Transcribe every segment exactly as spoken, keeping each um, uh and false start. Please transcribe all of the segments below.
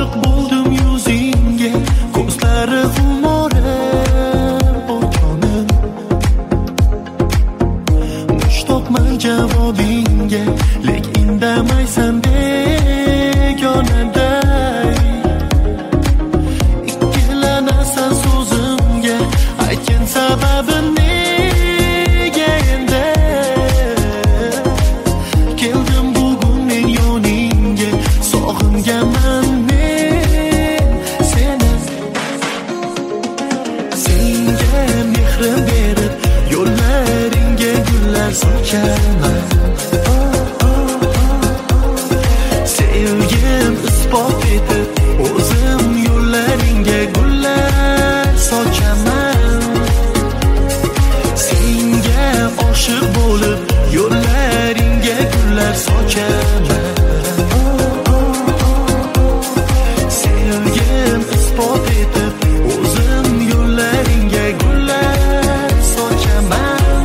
oshiq bo'ldim yuzingga, ko'zlari xumori o'chonim. Mushtaqman javobingga, lek indamaysan begonaday. Ikkilanasan so'zimga, aytgan sababin nega endi? Keldim bugun men yoningga, sog'inganman men seni. Senga mehrim berib, yo'llaringga gullar sochaman. Sevgim isbot etib, o'zim yo'llaringga gullar sochaman. Senga oshiq bo'lib, yo'llaringga gullar sochaman. Sevgim isbot etib, o'zim yo'llaringga gullar sochaman.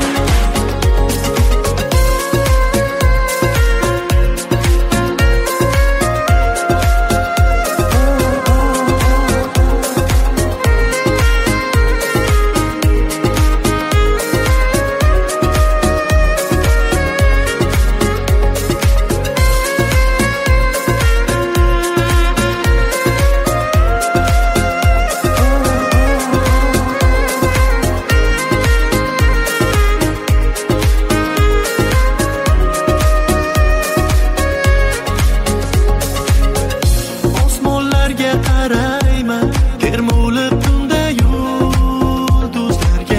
Osmonlarga qarayman, termulib tunda yulduzlarga.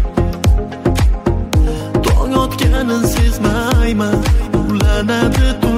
Tong otganin sezmayman, ulanadi